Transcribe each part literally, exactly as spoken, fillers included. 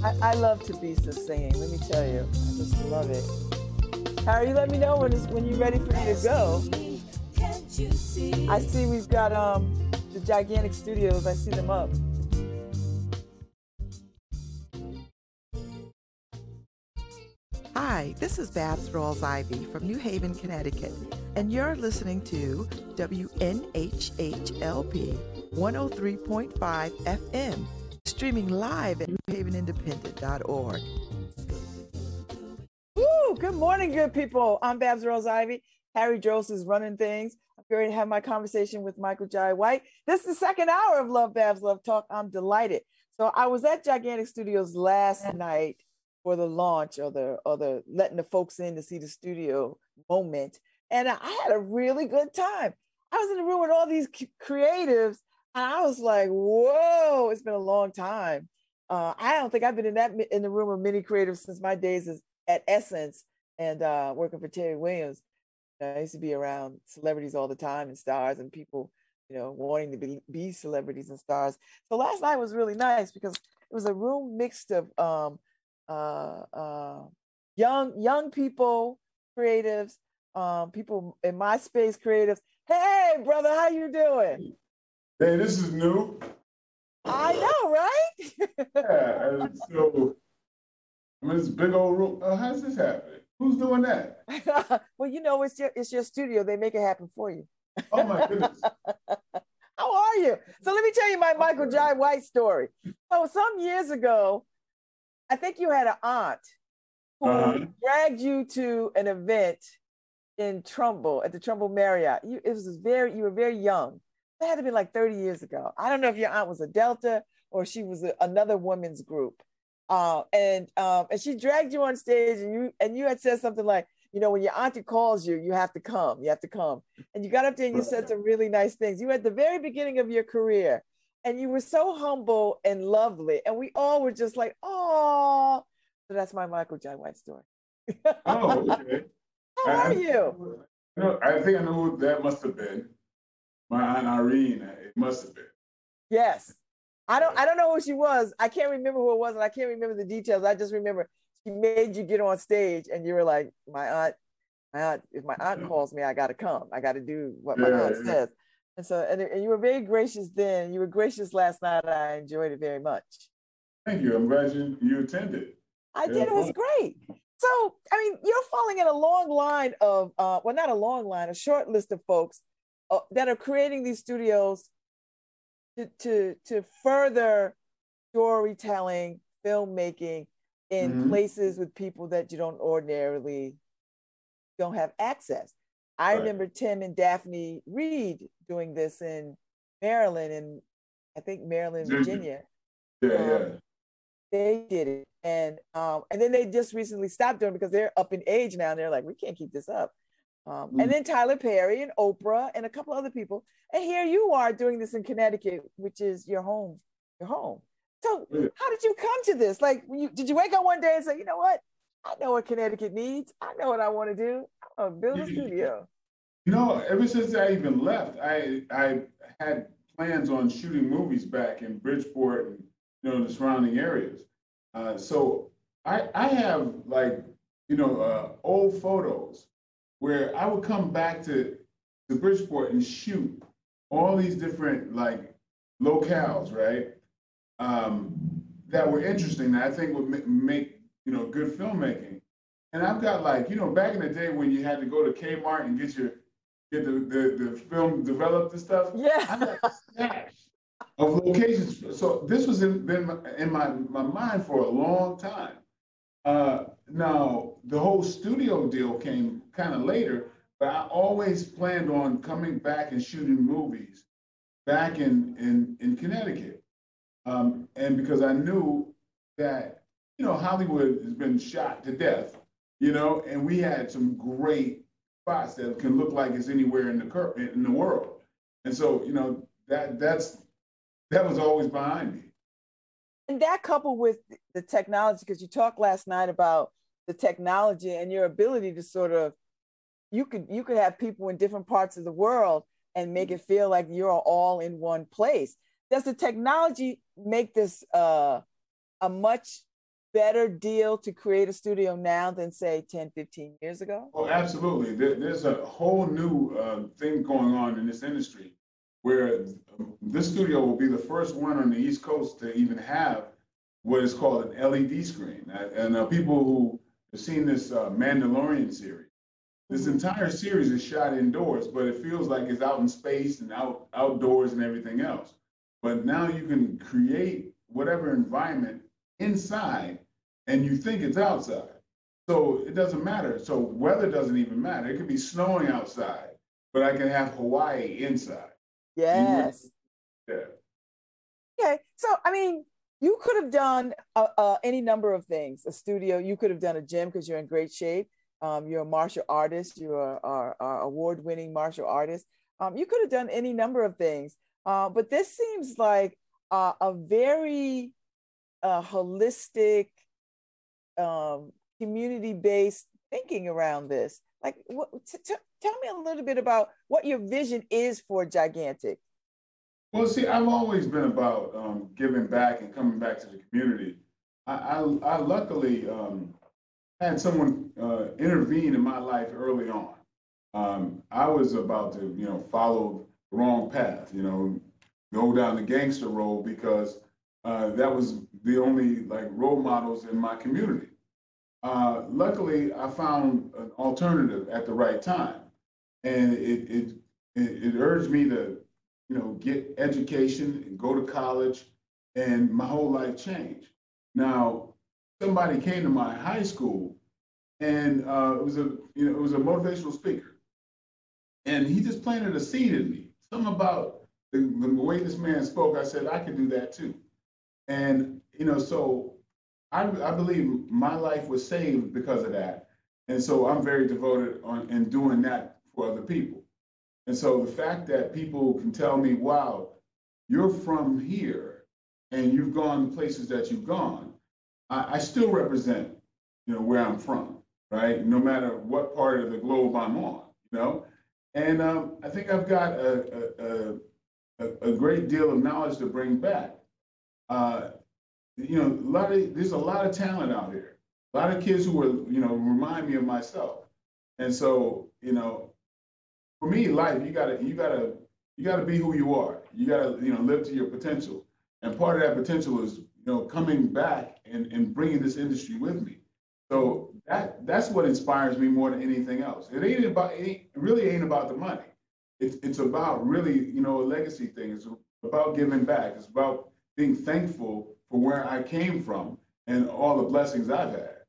I, I love Tabisa singing. Let me tell you, I just love it. Harry, you let me know when it's, when you're ready for me to go. I see we've got um the gigantic studios. I see them up. Hi, this is Babs Rawls-Ivy from New Haven, Connecticut, and you're listening to W N H H L P one oh three point five F M, streaming live at new haven independent dot org. Woo! Good morning, good people. I'm Babs Rawls-Ivy. Harry Drost is running things. I'm going to have my conversation with Michael Jai White. This is the second hour of Love Babs Love Talk. I'm delighted. So I was at Gigantic Studios last night for the launch or the or the letting the folks in to see the studio moment, and I had a really good time. I was in the room with all these creatives, and I was like, "Whoa!" It's been a long time. Uh, I don't think I've been in that in the room with many creatives since my days as, at Essence and uh, working for Terry Williams. I used to be around celebrities all the time and stars and people, you know, wanting to be, be celebrities and stars. So last night was really nice because it was a room mixed of um, uh, uh, young young people, creatives, um, people in my space, creatives. Hey, brother, how you doing? Hey, this is new. I know, right? Yeah, and so I'm in this big old room. Oh, how's this happening? Who's doing that? Well, you know, it's your it's your studio. They make it happen for you. Oh my goodness. How are you? So let me tell you my Michael Jai White story. So some years ago, I think you had an aunt who uh-huh. dragged you to an event in Trumbull at the Trumbull Marriott. You, it was very, you were very young. It had to be like thirty years ago. I don't know if your aunt was a Delta or she was a, another women's group. Uh, and um, and she dragged you on stage, and you and you had said something like, you know, when your auntie calls you, you have to come. You have to come. And you got up there and you said some really nice things. You were at the very beginning of your career, and you were so humble and lovely, and we all were just like, oh. So that's my Michael Jai White story. Oh, okay. How I, are you? I, know, I think I know who that must have been. My Aunt Irene. It must have been. Yes. I don't I don't know who she was. I can't remember who it was, and I can't remember the details. I just remember she made you get on stage and you were like, my aunt, my aunt, if my aunt calls me, I gotta come. I gotta do what my yeah, aunt yeah. says. And so and, and you were very gracious then. You were gracious last night. I enjoyed it very much. Thank you. I'm glad you, you attended. I yeah, did, it was great. So I mean, you're falling in a long line of uh, well, not a long line, a short list of folks uh, that are creating these studios To, to to further storytelling, filmmaking in mm-hmm. places with people that you don't ordinarily don't have access. I right. remember Tim and Daphne Reed doing this in Maryland and I think Maryland, Virginia. Yeah, um, yeah. They did it, and um, and then they just recently stopped doing it because they're up in age now, and they're like, we can't keep this up. Um, mm. And then Tyler Perry and Oprah and a couple other people. And here you are doing this in Connecticut, which is your home, your home. So yeah. How did you come to this? Like, when you, did you wake up one day and say, you know what? I know what Connecticut needs. I know what I want to do. I want to build a studio. You know, ever since I even left, I I had plans on shooting movies back in Bridgeport and, you know, the surrounding areas. Uh, so I, I have, like, you know, uh, old photos where I would come back to, to Bridgeport and shoot all these different like locales, right? Um, that were interesting that I think would make, make, you know, good filmmaking. And I've got like, you know, back in the day when you had to go to Kmart and get your, get the, the, the film developed and stuff. Yeah. I got a stash of locations. So this was in, been in my, my mind for a long time. Uh, now, the whole studio deal came kind of later, but I always planned on coming back and shooting movies back in, in, in Connecticut. Um, and because I knew that, you know, Hollywood has been shot to death, you know, and we had some great spots that can look like it's anywhere in the cur- in the world. And so, you know, that that's that was always behind me. And that coupled with the technology, because you talked last night about the technology and your ability to sort of, you could you could have people in different parts of the world and make it feel like you're all in one place. Does the technology make this uh, a much better deal to create a studio now than say ten, fifteen years ago? Oh, absolutely. There, there's a whole new uh, thing going on in this industry where um, this studio will be the first one on the East Coast to even have what is called an L E D screen. And uh, people who have seen this uh, Mandalorian series, this entire series is shot indoors, but it feels like it's out in space and out outdoors and everything else. But now you can create whatever environment inside, and you think it's outside. So it doesn't matter. So weather doesn't even matter. It could be snowing outside, but I can have Hawaii inside. Yes. Yeah. Okay. So, I mean, you could have done uh, uh, any number of things. A studio, you could have done a gym because you're in great shape. Um, you're a martial artist. You're an award-winning martial artist. Um, you could have done any number of things. Uh, but this seems like uh, a very uh, holistic, um, community-based thinking around this. Like, what, t- t- tell me a little bit about what your vision is for Gigantic. Well, see, I've always been about um, giving back and coming back to the community. I, I, I luckily um, had someone uh, intervene in my life early on. Um, I was about to, you know, follow the wrong path, you know, go down the gangster road because uh, that was the only like role models in my community. Uh, luckily, I found an alternative at the right time, and it it it, it urged me to, you know, get education and go to college, and my whole life changed. Now, somebody came to my high school, and uh, it was a you know it was a motivational speaker, and he just planted a seed in me. Something about the, the way this man spoke, I said I could do that too, and you know so. I, I believe my life was saved because of that. And so I'm very devoted on in doing that for other people. And so the fact that people can tell me, wow, you're from here and you've gone to places that you've gone, I, I still represent, you know, where I'm from, right? No matter what part of the globe I'm on, you know? And um, I think I've got a, a, a, a great deal of knowledge to bring back. Uh, You know, a lot of there's a lot of talent out here. A lot of kids who are, you know, remind me of myself. And so, you know, for me, life, you gotta, you gotta, you gotta be who you are. You gotta, you know, live to your potential. And part of that potential is, you know, coming back and, and bringing this industry with me. So that that's what inspires me more than anything else. It ain't about, it, ain't, it really ain't about the money. It's it's about really, you know, a legacy thing. It's about giving back. It's about being thankful for where I came from and all the blessings I've had.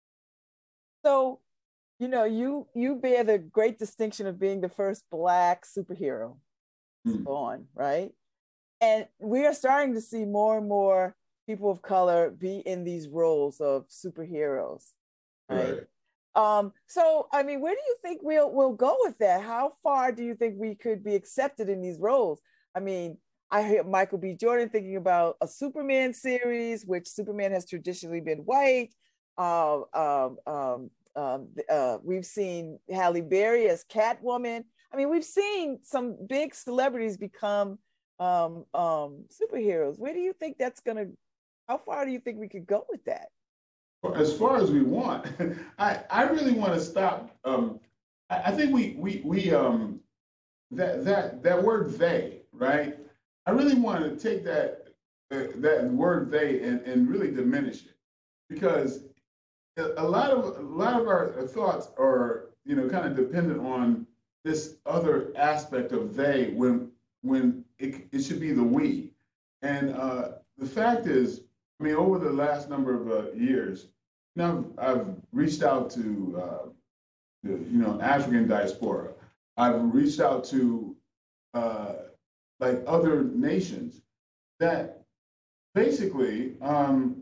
So, you know, you you bear the great distinction of being the first Black superhero mm. born, right? And we are starting to see more and more people of color be in these roles of superheroes, right? right. Um, so, I mean, where do you think we'll we'll go with that? How far do you think we could be accepted in these roles? I mean, I hear Michael B. Jordan thinking about a Superman series, which Superman has traditionally been white. Uh, um, um, um, uh, we've seen Halle Berry as Catwoman. I mean, we've seen some big celebrities become um, um, superheroes. Where do you think that's going to, how far do you think we could go with that? As far as we want, I, I really want to stop. Um, I, I think we, we, we um, that, that, that word they, right? I really want to take that uh, that word "they" and, and really diminish it, because a lot of a lot of our thoughts are, you know, kind of dependent on this other aspect of "they" when when it, it should be the "we." And uh, the fact is, I mean, over the last number of uh, years, you know, I've, I've reached out to uh, the, you know, African diaspora. I've reached out to uh, like other nations that basically, um,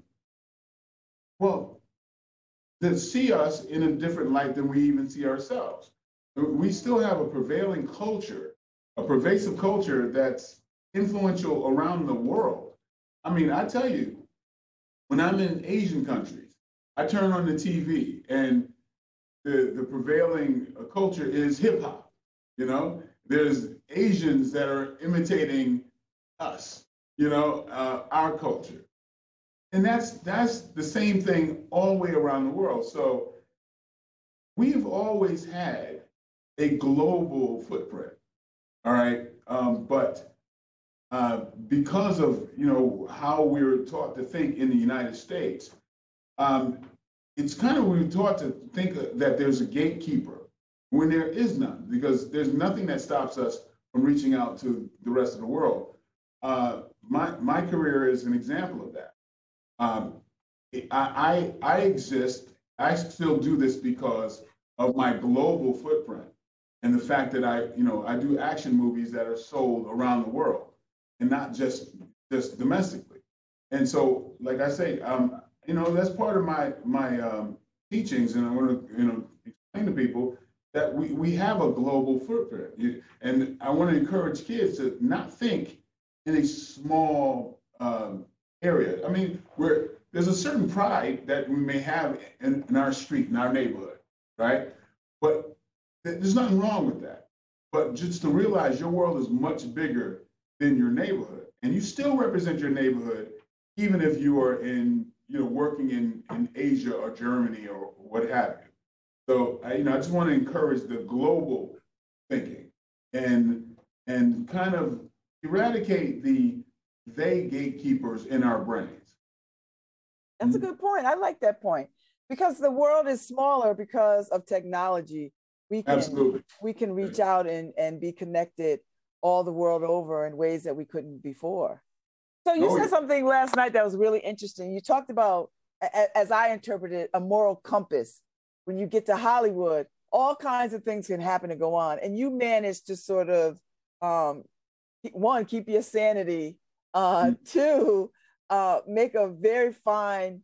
well, that see us in a different light than we even see ourselves. We still have a prevailing culture, a pervasive culture that's influential around the world. I mean, I tell you, when I'm in Asian countries, I turn on the T V and the, the prevailing culture is hip hop, you know? There's Asians that are imitating us, you know, uh, our culture. and that's that's the same thing all the way around the world. So we've always had a global footprint, all right? Um, but uh, because of, you know, how we were taught to think in the United States, um, it's kind of, we were taught to think that there's a gatekeeper when there is none, because there's nothing that stops us from reaching out to the rest of the world. Uh, my, my career is an example of that. Um, I, I, I exist, I still do this because of my global footprint and the fact that I, you know, I do action movies that are sold around the world and not just, just domestically. And so, like I say, um, you know, that's part of my, my um, teachings, and I want to, you know, explain to people that we, we have a global footprint. And I want to encourage kids to not think in a small um, area. I mean, we're, there's a certain pride that we may have in, in our street, in our neighborhood, right? But there's nothing wrong with that. But just to realize your world is much bigger than your neighborhood. And you still represent your neighborhood, even if you are in, you know, working in, in Asia or Germany or what have you. So, I, you know, I just want to encourage the global thinking and, and kind of eradicate the they gatekeepers in our brains. That's a good point. I like that point, because the world is smaller because of technology. We can, Absolutely. we can reach out and, and be connected all the world over in ways that we couldn't before. So you Oh, said yeah. something last night that was really interesting. You talked about, as I interpreted, a moral compass. When you get to Hollywood, all kinds of things can happen and go on. And you managed to sort of, um, one, keep your sanity, uh, mm-hmm. two, uh, make a very fine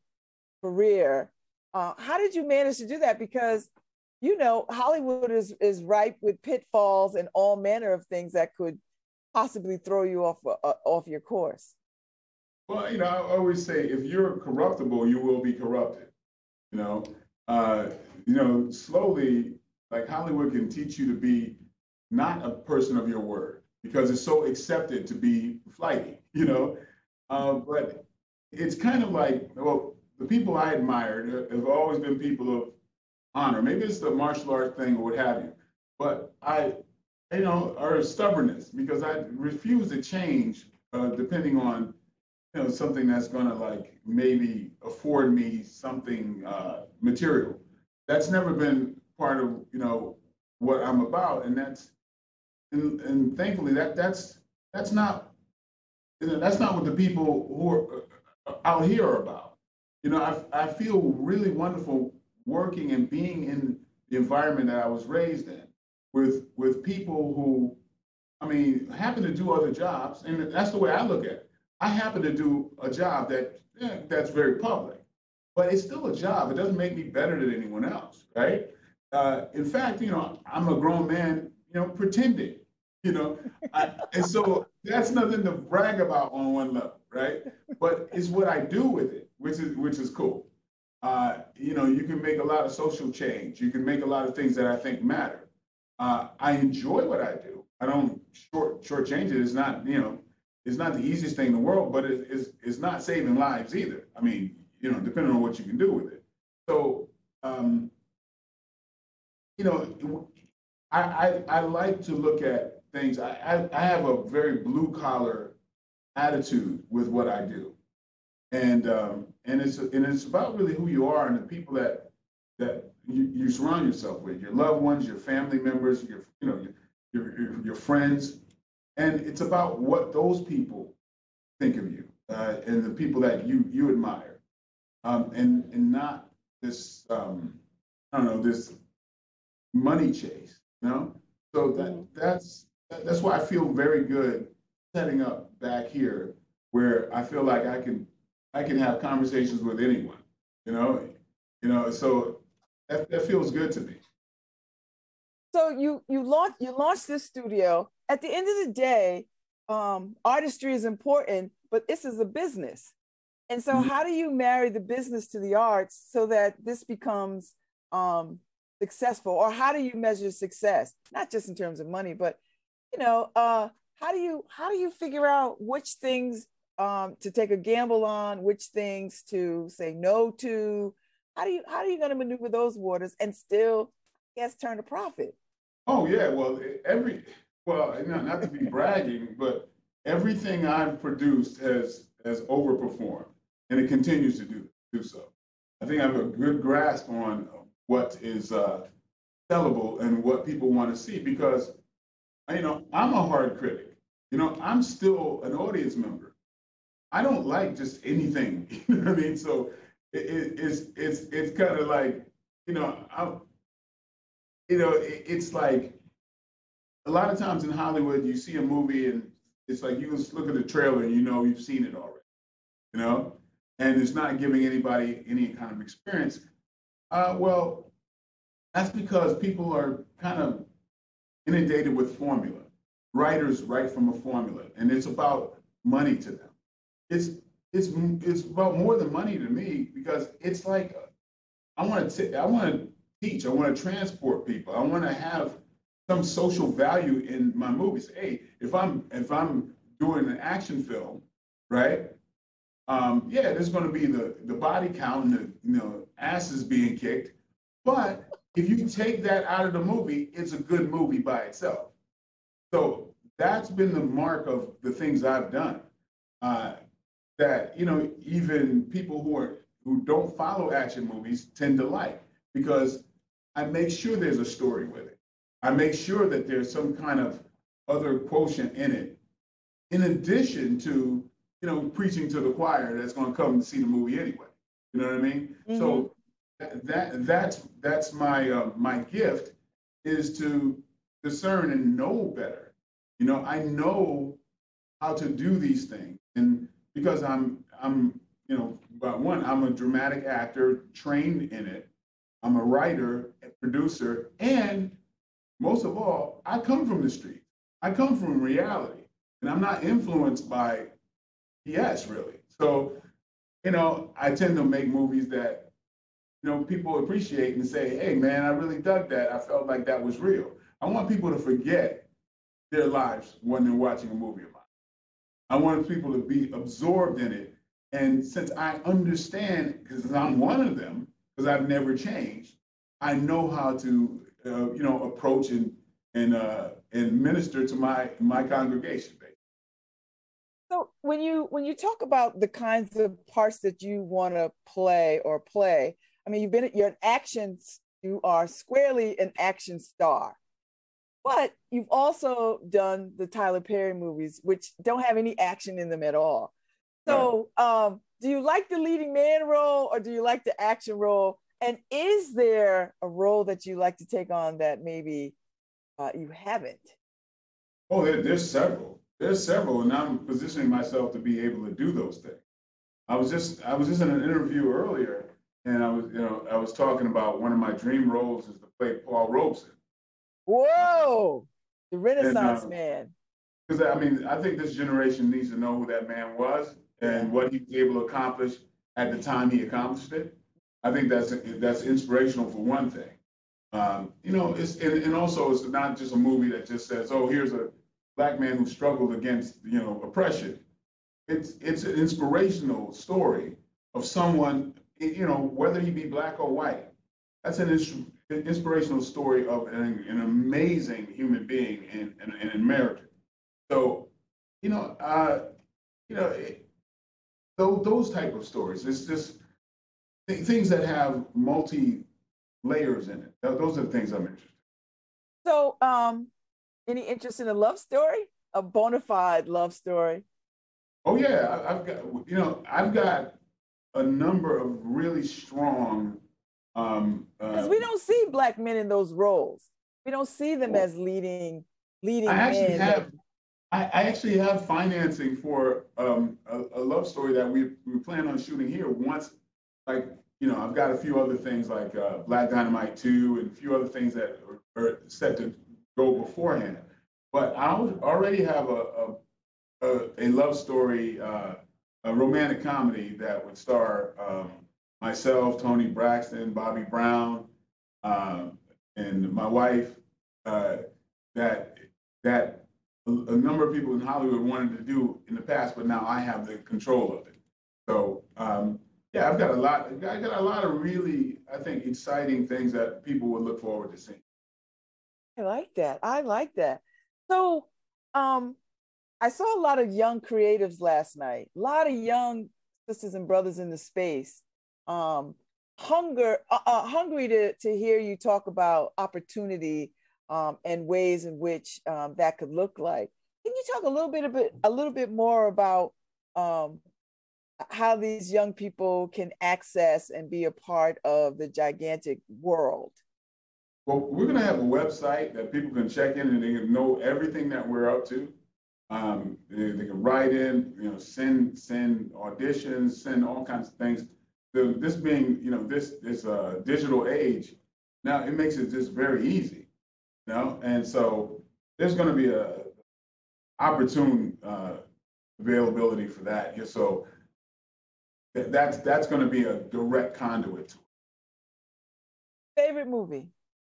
career. Uh, how did you manage to do that? Because, you know, Hollywood is, is ripe with pitfalls and all manner of things that could possibly throw you off, uh, off your course. Well, you know, I always say, if you're corruptible, you will be corrupted, you know? Uh, you know, slowly, like Hollywood can teach you to be not a person of your word because it's so accepted to be flighty, you know? Uh, but it's kind of like, well, the people I admired have always been people of honor. Maybe it's the martial art thing or what have you. But I, you know, or stubbornness, because I refuse to change uh, depending on, you know, something that's gonna like maybe afford me something uh, material. That's never been part of, you know, what I'm about, and that's, and, and thankfully that that's that's not, you know, that's not what the people who are out here are about. You know, I I feel really wonderful working and being in the environment that I was raised in, with with people who, I mean, happen to do other jobs, and that's the way I look at it. I happen to do a job that yeah, that's very public, but it's still a job. It doesn't make me better than anyone else, right? Uh, in fact, you know, I'm a grown man, you know, pretending, you know, I, and so that's nothing to brag about on one level, right? But it's what I do with it, which is which is cool. Uh, you know, you can make a lot of social change. You can make a lot of things that I think matter. Uh, I enjoy what I do. I don't short shortchange it. It's not, you know, it's not the easiest thing in the world, but it is it's not saving lives either. I mean, you know, depending on what you can do with it. So, um, you know, I, I I like to look at things. I, I I have a very blue collar attitude with what I do, and um, and it's and it's about really who you are and the people that that you, you surround yourself with, your loved ones, your family members, your you know your your, your friends. And it's about what those people think of you uh, and the people that you you admire, um, and and not this um, I don't know, this money chase, you know. So that that's that's why I feel very good setting up back here, where I feel like I can I can have conversations with anyone, you know, you know. So that that feels good to me. So you you launched you launched this studio. At the end of the day, um, artistry is important, but this is a business. And so, mm-hmm. how do you marry the business to the arts so that this becomes um, successful? Or how do you measure success? Not just in terms of money, but you know, uh, how do you how do you figure out which things um, to take a gamble on, which things to say no to? How do you how are you going to maneuver those waters and still, I guess, turn a profit? Oh yeah, well every well not, not to be bragging, but everything I've produced has has overperformed, and it continues to do do so. I think I have a good grasp on what is uh, sellable and what people want to see because you know I'm a hard critic. You know I'm still an audience member. I don't like just anything. You know what I mean? So it, it, it's it's it's kind of like you know I'm you know it, it's like a lot of times in Hollywood, you see a movie and it's like you just look at the trailer and you know you've seen it already, you know, and it's not giving anybody any kind of experience. Uh, well, that's because people are kind of inundated with formula. Writers write from a formula, and it's about money to them. It's it's it's about more than money to me because it's like I want to I want to teach, I want to transport people, I want to have some social value in my movies. Hey, if I'm if I'm doing an action film, right? Um, yeah, there's going to be the the body count and the you know asses being kicked, but if you take that out of the movie, it's a good movie by itself. So that's been the mark of the things I've done. Uh, that you know even people who are who don't follow action movies tend to like because I make sure there's a story with it. I make sure that there's some kind of other quotient in it, in addition to, you know, preaching to the choir that's going to come to see the movie anyway. You know what I mean? Mm-hmm. So that that's that's my uh, my gift is to discern and know better. You know, I know how to do these things, and because I'm I'm you know, about one, I'm a dramatic actor trained in it. I'm a writer, a producer, and most of all, I come from the street. I come from reality, and I'm not influenced by B S really. So, you know, I tend to make movies that, you know, people appreciate and say, hey, man, I really dug that. I felt like that was real. I want people to forget their lives when they're watching a movie of mine. I want people to be absorbed in it. And since I understand, because I'm one of them, because I've never changed, I know how to uh, you know, approach and and uh, and minister to my my congregation. So when you when you talk about the kinds of parts that you want to play or play, I mean, you've been you're an action, you are squarely an action star, but you've also done the Tyler Perry movies, which don't have any action in them at all. So, right. um, do you like the leading man role or do you like the action role? And is there a role that you like to take on that maybe uh, you haven't? Oh, there, there's several. There's several, and I'm positioning myself to be able to do those things. I was just I was just in an interview earlier, and I was you know I was talking about one of my dream roles is to play Paul Robeson. Whoa, the Renaissance and, uh, man. Because I mean, I think this generation needs to know who that man was and yeah. what he was able to accomplish at the time he accomplished it. I think that's that's inspirational for one thing. Um, you know, it's and, and also it's not just a movie that just says, "Oh, here's a Black man who struggled against you know oppression." It's it's an inspirational story of someone, you know, whether he be Black or white. That's an inspirational story of an, an amazing human being in, in, in America. So, you know, uh, you know, it, those those type of stories. It's just things that have multi layers in it. Those are the things I'm interested in. So, um, any interest in a love story, a bona fide love story? Oh yeah, I've got you know I've got a number of really strong. Um, because uh, we don't see Black men in those roles. We don't see them well, as leading leading I actually men. Have, I, I actually have financing for um, a, a love story that we we plan on shooting here once, like. You know, I've got a few other things like uh, Black Dynamite two and a few other things that are, are set to go beforehand. But I already have a a, a, a love story, uh, a romantic comedy that would star um, myself, Toni Braxton, Bobby Brown, um, and my wife. Uh, that that a, a number of people in Hollywood wanted to do in the past, but now I have the control of it. So um, yeah, I've got a lot. I got a lot of really, I think, exciting things that people would look forward to seeing. I like that. I like that. So um, I saw a lot of young creatives last night. A lot of young sisters and brothers in the space. Um, hunger, uh, uh, hungry to to hear you talk about opportunity um, and ways in which um, that could look like. Can you talk a little bit, a bit, a little bit more about um, how these young people can access and be a part of the gigantic world? Well, we're going to have a website that people can check in and they can know everything that we're up to. Um, they, they can write in, you know, send send auditions, send all kinds of things. So this being, you know, this this uh, digital age, now it makes it just very easy, you know. And so there's going to be a opportune uh, availability for that. Yeah, so th- that's that's going to be a direct conduit to it. Favorite movie?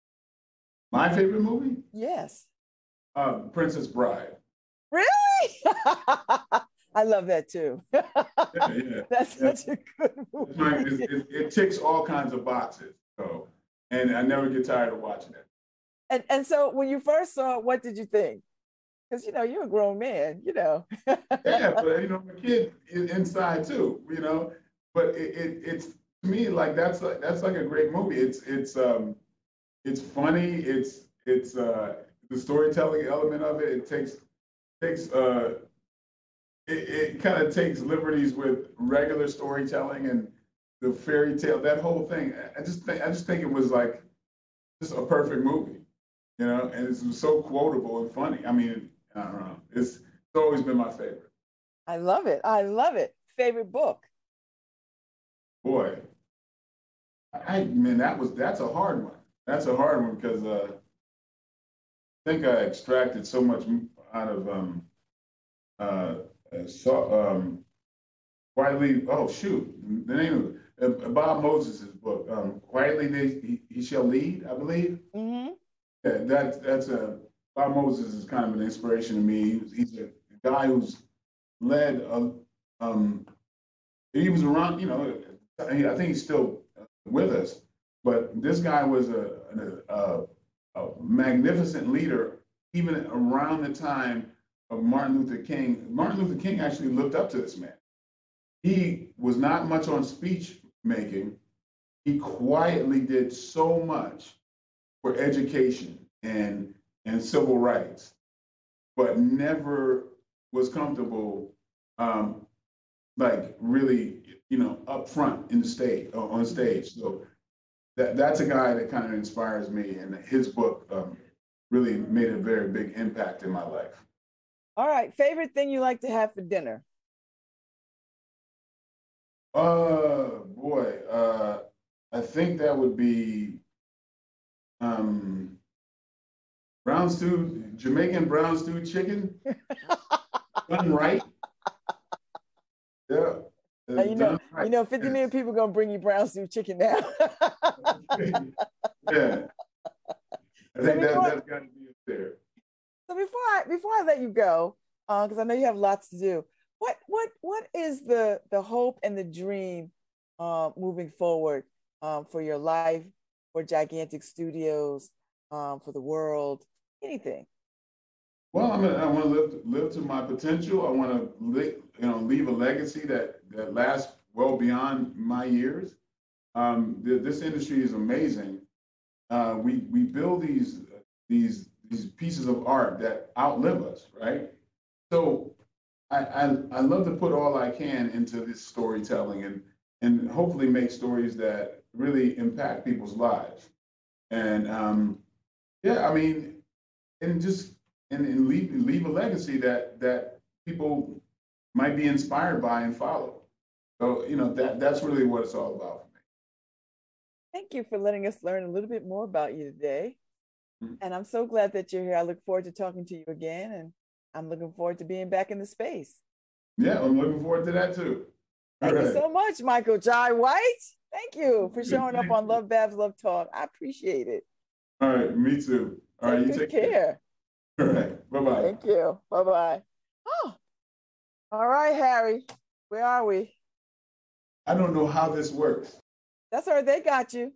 My favorite movie? Yes. Uh, Princess Bride. Really? I love that too. Yeah, yeah. That's yeah. such a good movie. It's my, it, it, it ticks all kinds of boxes. So, and I never get tired of watching it. And and so when you first saw it, what did you think? Because you know you're a grown man, you know. Yeah, but you know, my kid is inside too, you know. But it, it it's to me like that's like that's like a great movie. It's it's um it's funny. It's it's uh the storytelling element of it. It takes takes uh it, it kind of takes liberties with regular storytelling and the fairy tale. That whole thing. I just think I just think it was like just a perfect movie, you know. And it's so quotable and funny. I mean, I don't know. It's it's always been my favorite. I love it. I love it. Favorite book? Boy, I mean that was that's a hard one. That's a hard one because uh, I think I extracted so much out of um, uh, so, um, quietly. Oh shoot, the name of uh, Bob Moses' book, um, "Quietly They, he, he Shall Lead," I believe. Mm-hmm. Yeah, that that's a Bob Moses is kind of an inspiration to me. He's, he's a guy who's led. A, um, he was around, you know. I think he's still with us, but this guy was a, a, a magnificent leader, even around the time of Martin Luther King. Martin Luther King actually looked up to this man. He was not much on speech making. He quietly did so much for education and, and civil rights, but never was comfortable, um, like really, you know, up front in the stage, on stage. So that that's a guy that kind of inspires me, and his book um, really made a very big impact in my life. All right, favorite thing you like to have for dinner? Uh, boy, uh, I think that would be um, brown stew, Jamaican brown stew chicken, done right. Yeah. Uh, you know, right. you know, fifty million people gonna bring you brown stew chicken now. Yeah, I think so that, that's got to be there. So before I before I let you go, because uh, I know you have lots to do, what what what is the the hope and the dream uh, moving forward um, for your life, for Gigantic Studios, um, for the world, anything? Well, I mean, I want to live live to my potential. I want to li- you know leave a legacy that that lasts well beyond my years. Um, th- this industry is amazing. Uh, we we build these these these pieces of art that outlive us, right? So I, I I love to put all I can into this storytelling and and hopefully make stories that really impact people's lives. And um, yeah, I mean, and just and, and leave leave a legacy that that people might be inspired by and follow. So you know that that's really what it's all about for me. Thank you for letting us learn a little bit more about you today. Mm-hmm. And I'm so glad that you're here. I look forward to talking to you again, and I'm looking forward to being back in the space. Yeah, I'm looking forward to that too. Thank all you right. so much, Michael Jai White. Thank you for showing up on Love Babz Love Talk. I appreciate it. All right, me too. All take right, you good take care. care. All right. Bye-bye. Thank you. Bye-bye. Oh, all right, Harry. Where are we? I don't know how this works. That's all right. They got you.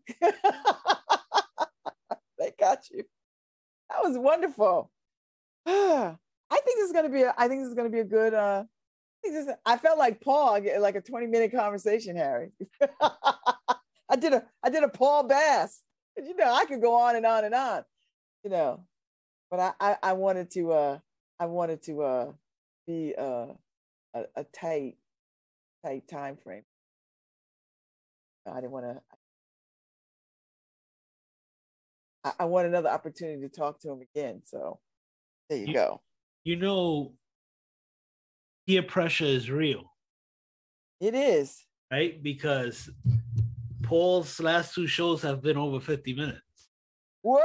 They got you. That was wonderful. I think this is gonna be. A, I think this is gonna be a good. Uh, I, think this, I felt like Paul, like a twenty minute conversation, Harry. I did a. I did a Paul Bass. You know, I could go on and on and on. You know, but I. I, I wanted to. Uh, I wanted to uh, be uh, a, a tight, tight time frame. I didn't want to. I, I want another opportunity to talk to him again. So there you, you go. You know, peer pressure is real. It is. Right? Because Paul's last two shows have been over fifty minutes. Whoa!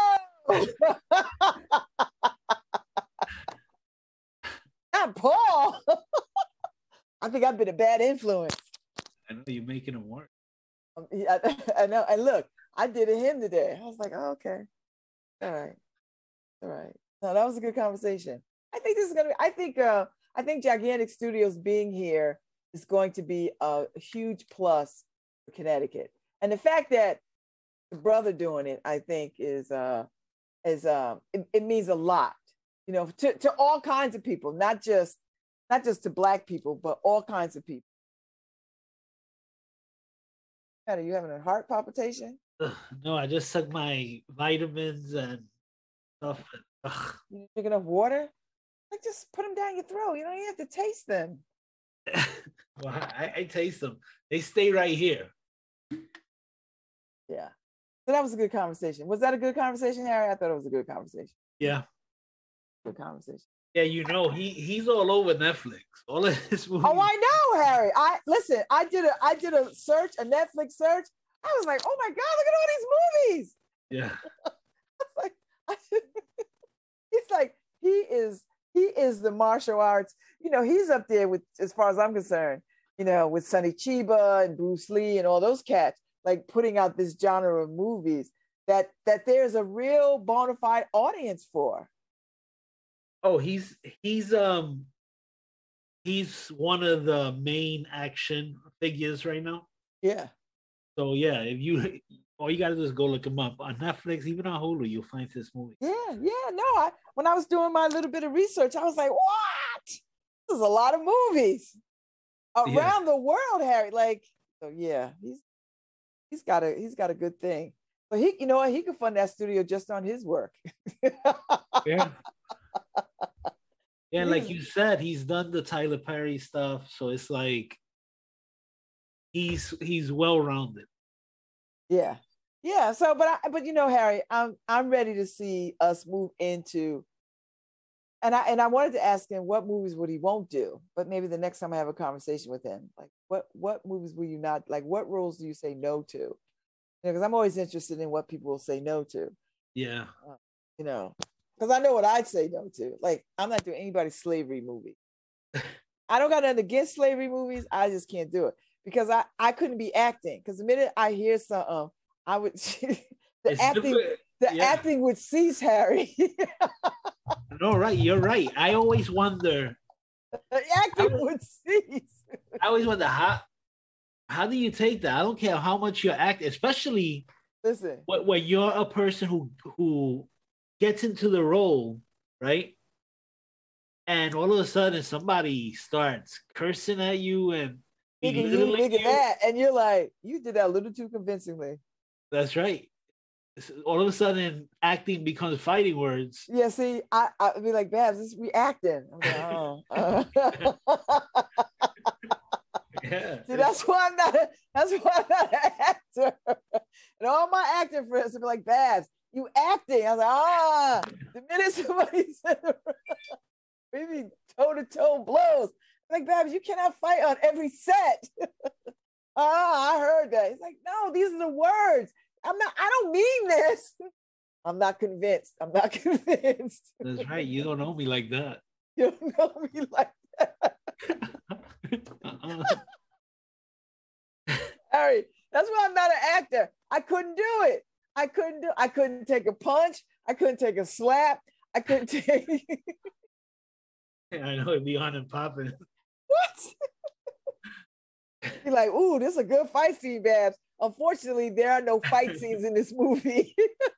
Not Paul. I think I've been a bad influence. I know you're making him work. Um, yeah, I, I know. And look, I did a hymn today. I was like, oh, okay. All right. All right. No, that was a good conversation. I think this is gonna be, I think uh I think Gigantic Studios being here is going to be a huge plus for Connecticut. And the fact that the brother doing it, I think, is uh is uh it, it means a lot, you know, to, to all kinds of people, not just not just to Black people, but all kinds of people. Are you having a heart palpitation? Ugh, no, I just took my vitamins and stuff. Ugh. You drink enough water? Like, just put them down your throat. You don't even have to taste them. Well, I, I taste them. They stay right here. Yeah. So that was a good conversation. Was that a good conversation, Harry? I thought it was a good conversation. Yeah. Good conversation. Yeah, you know, he he's all over Netflix. All of his movies. Oh, I know, Harry. I listen, I did a I did a search, a Netflix search. I was like, oh my God, look at all these movies. Yeah. It's like I, he's like, he is he is the martial arts. You know, he's up there with, as far as I'm concerned, you know, with Sonny Chiba and Bruce Lee and all those cats, like putting out this genre of movies that that there's a real bona fide audience for. Oh, he's he's um he's one of the main action figures right now. Yeah. So yeah, if you all you gotta do is go look him up on Netflix, even on Hulu, you'll find this movie. Yeah, yeah. No, I when I was doing my little bit of research, I was like, what? This is a lot of movies around yeah. the world, Harry. Like, so yeah, he's he's got a he's got a good thing. But he, you know what, he could fund that studio just on his work. Yeah. Yeah, like you said, he's done the Tyler Perry stuff, so it's like he's he's well-rounded. Yeah, yeah. So, but I, but you know, Harry, I'm I'm ready to see us move into. And I and I wanted to ask him what movies would he won't do, but maybe the next time I have a conversation with him, like what what movies will you not like? What roles do you say no to? You know, because I'm always interested in what people will say no to. Yeah. Uh, you know. Because I know what I'd say no to. Like, I'm not doing anybody's slavery movie. I don't got nothing against slavery movies. I just can't do it because I, I couldn't be acting. Because the minute I hear something, I would the it's acting different. the Yeah. acting would cease, Harry. No, right. You're right. I always wonder. The acting would cease. I always wonder how how do you take that? I don't care how much you act, especially Listen. when, when you're a person who who gets into the role, right? And all of a sudden somebody starts cursing at you and Nigga, you, nigga, that, and you're like, you did that a little too convincingly. That's right. All of a sudden, acting becomes fighting words. Yeah, see, I I'd be like, Babs, this is reacting. I'm like, oh. uh. Yeah. See, that's why I'm not. A, that's why I'm not an actor. And all my acting friends would be like, Babs, you acting. I was like, ah. The minute somebody said, maybe toe to toe blows. I'm like, Babs, you cannot fight on every set. Ah, I heard that. He's like, no, these are the words. I'm not. I don't mean this. I'm not convinced. I'm not convinced. That's right. You don't know me like that. You don't know me like that. uh-uh. Harry, that's why I'm not an actor. I couldn't do it. I couldn't do. I couldn't take a punch. I couldn't take a slap. I couldn't take. I know it'd be on and popping. What? You're like, ooh, this is a good fight scene, Babs. Unfortunately, there are no fight scenes in this movie.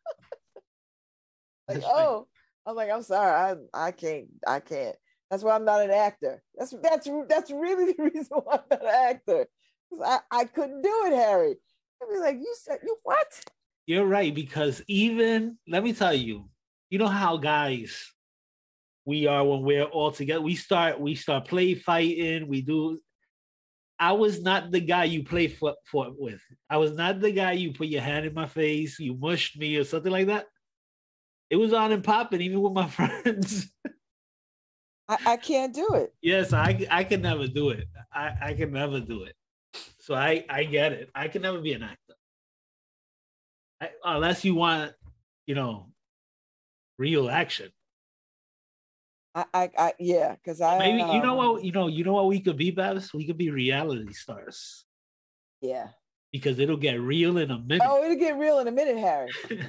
Like, That's oh, I'm like, I'm sorry, I I can't, I can't. That's why I'm not an actor. That's that's that's really the reason why I'm not an actor. I, I couldn't do it, Harry. I'd be like, you said you what? You're right, because even let me tell you, you know how guys we are when we're all together. We start we start play fighting. We do. I was not the guy you play for, for with. I was not the guy you put your hand in my face, you mushed me or something like that. It was on and popping, even with my friends. I, I can't do it. Yes, I I can never do it. I, I can never do it. So I, I get it. I can never be an actor. I, unless you want, you know, real action. I, I, I yeah, because I Maybe um, you know what you know you know what we could be, Babs? We could be reality stars. Yeah. Because it'll get real in a minute. Oh, it'll get real in a minute, Harry.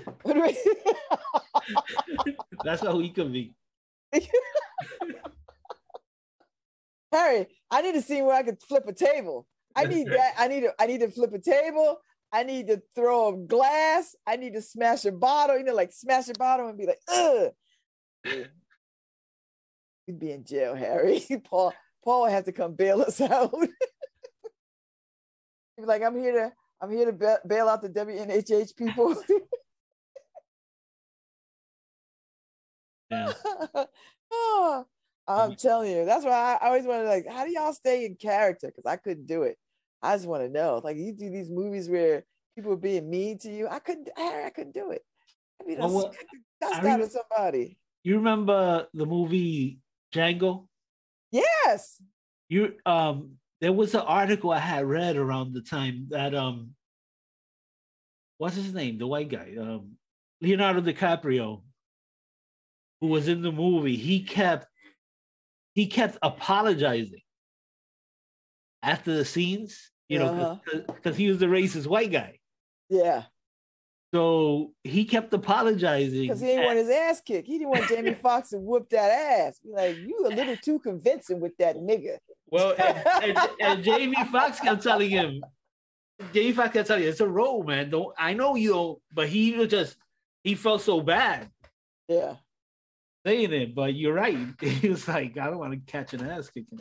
That's how we could be. Harry, I need a scene where I could flip a table. I need that. I need to, I need to flip a table. I need to throw a glass. I need to smash a bottle, you know, like smash a bottle and be like, ugh. We'd be in jail, Harry. Paul, Paul would have to come bail us out. He'd be like, I'm here to, I'm here to bail, bail out the W N H H people. Yeah. Oh, I'm telling you, that's why I always wanted, like, how do y'all stay in character? Because I couldn't do it. I just want to know, like, you do these movies where people are being mean to you. I couldn't, I, I couldn't do it. I mean, Well, that's I out re- of somebody. You remember the movie Django? Yes. You um, there was an article I had read around the time that um, what's his name? The white guy, um, Leonardo DiCaprio, who was in the movie. He kept he kept apologizing after the scenes, you know, Uh-huh. because he was the racist white guy. Yeah. So he kept apologizing. Because he didn't want his ass kicked. He didn't want Jamie Foxx to whoop that ass. Be like, you a little too convincing with that nigga. Well, and, and, and Jamie Foxx kept telling him, Jamie Foxx kept telling him, it's a role, man. Don't I know you don't, but he was just he felt so bad. Yeah. Saying it, but you're right. He was like, I don't want to catch an ass kicking.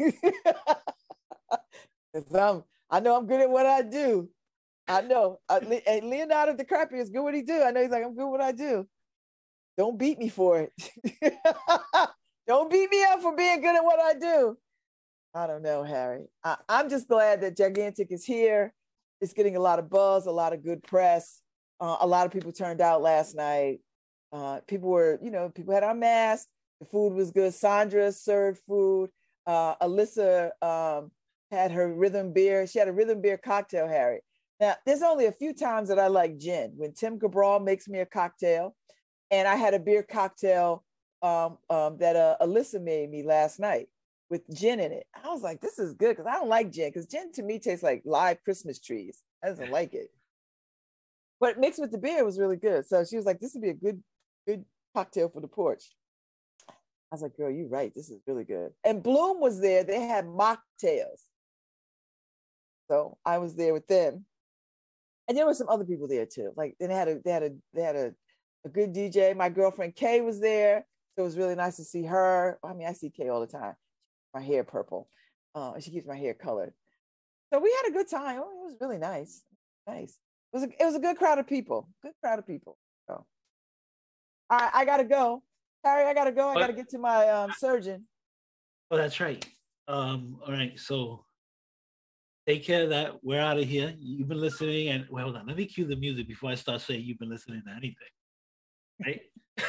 I'm, I know I'm good at what I do. I know. Uh, Le- and Leonardo DiCaprio is good at what he do. I know he's like, I'm good at what I do. Don't beat me for it. Don't beat me up for being good at what I do. I don't know, Harry. I, I'm just glad that Gigantic is here. It's getting a lot of buzz, a lot of good press. Uh, a lot of people turned out last night. Uh, people were, you know, people had on masks. The food was good. Sandra served food. Uh, Alyssa um, had her rhythm beer. She had a rhythm beer cocktail, Harry. Now, there's only a few times that I like gin. When Tim Cabral makes me a cocktail, and I had a beer cocktail um, um, that uh, Alyssa made me last night with gin in it. I was like, this is good, because I don't like gin, because gin to me tastes like live Christmas trees. I don't like it. But mixed with the beer was really good. So she was like, this would be a good, good cocktail for the porch. I was like, girl, you're right. This is really good. And Bloom was there. They had mocktails. So I was there with them. And there were some other people there too. Like they had a they had a they had a, a good D J. My girlfriend Kay was there. So it was really nice to see her. I mean, I see Kay all the time. My hair purple. Uh, and she keeps my hair colored. So we had a good time. Oh, it was really nice. Nice. It was a, it was a good crowd of people. Good crowd of people. So all right, I gotta go. Harry, I gotta go. I gotta get to my um, surgeon. Oh, that's right. Um, all right, so take care of that. We're out of here. You've been listening, and well, hold on. Let me cue the music before I start saying you've been listening to anything. Right?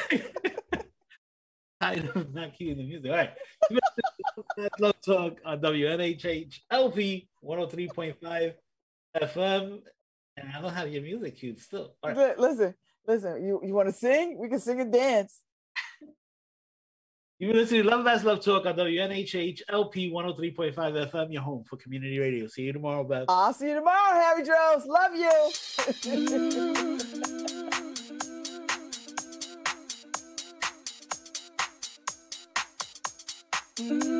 I'm not cueing the music. All right. Love Talk on W N H H L P one oh three point five F M. And I don't have your music cued still. All right. Listen, listen. You you want to sing? We can sing and dance. You've been listening to Love That's Love Talk on W N H H L P one oh three point five F M, your home for community radio. See you tomorrow, Beth. I'll see you tomorrow, Harry Drones. Love you. Mm.